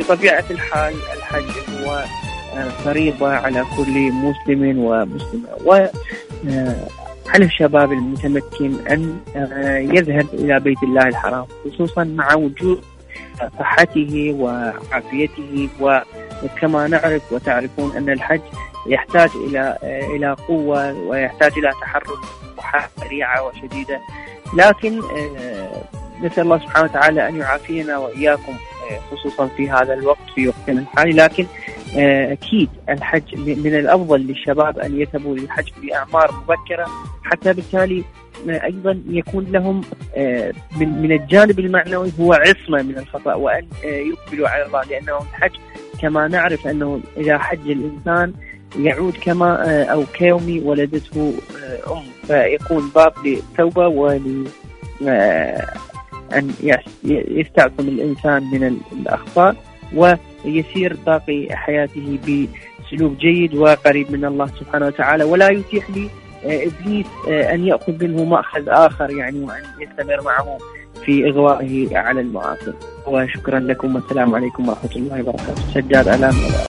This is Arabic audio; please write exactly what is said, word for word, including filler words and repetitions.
بطبيعة الحال الحج هو فريضة على كل مسلم ومسلمة، وعلى الشباب المتمكن أن يذهب إلى بيت الله الحرام، خصوصا مع وجود صحته وعافيته. وكما نعرف وتعرفون أن الحج يحتاج إلى إلى قوة ويحتاج إلى تحرك سريعة وشديدة، لكن نسأل الله سبحانه وتعالى أن يعافينا وإياكم خصوصا في هذا الوقت في وقتنا الحالي. لكن أكيد الحج من الأفضل للشباب أن يذهبوا للحج في أعمار مبكرة، حتى بالتالي أيضا يكون لهم من الجانب المعنوي هو عصمة من الخطأ، وأن يقبلوا على الله، لأنه الحج كما نعرف أنه إذا حج الإنسان يعود كما أو كيوم ولدته أم، فيكون باب للتوبة ول أن يستعصم الإنسان من الأخطاء ويسير باقي حياته بسلوك جيد وقريب من الله سبحانه وتعالى، ولا يتيح لي إبليس أن يأخذ منه مأخذ آخر يعني، وأن يستمر معه في إغوائه على المعاصي. وشكرا لكم والسلام عليكم ورحمة الله وبركاته. سجاد ألام.